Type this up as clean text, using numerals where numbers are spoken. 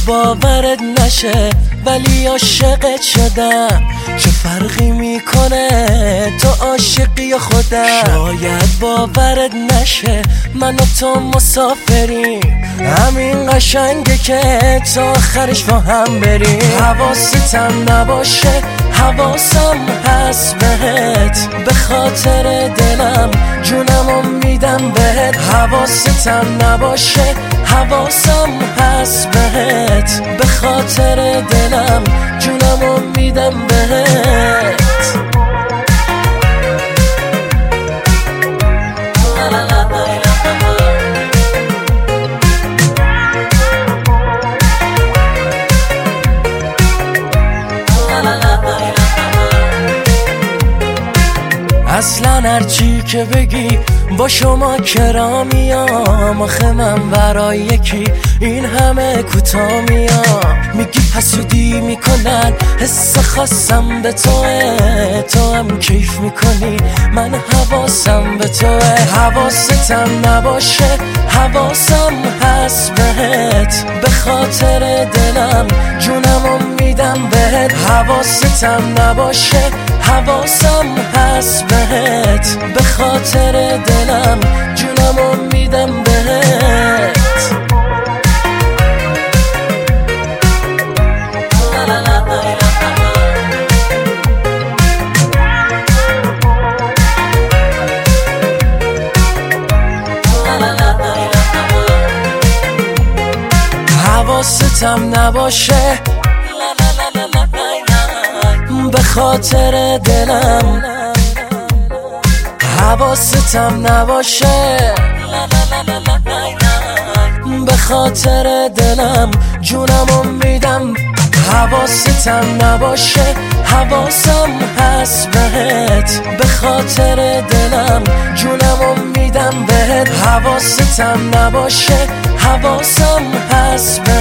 باورت نشه ولی عاشقت شدم. چه فرقی میکنه تو عاشقی یا خودم؟ شاید باورت نشه من و تو مسافریم، همین قشنگه که تا آخرش با هم بریم. حواستم نباشه حواسم هست بهت، به خاطر دلم جونمو میدم بهت. حواستم نباشه حواسم هست بهت، به خاطر دلم جونمو میدم بهت. اصلا هرچی که بگی با شما کرامیام، آخه من برای یکی این همه کوتاه میام. میگی حسودی میکنن حس خاصم به توه، تو هم کیف میکنی من حواسم به توه. حواستم نباشه حواسم هست بهت، به خاطر دلم جونمو میدم بهت. حواستم نباشه حواسم هست بهت، به خاطر دلم جونمو میدم بهت. حواستم نباشه به خاطر دلم، حواستم نباشه به خاطر دلم جونمو میدم. حواستم نباشه حواسم هست بهت، به خاطر دلم جونمو میدم بهت. حواستم نباشه حواسم هست بهت،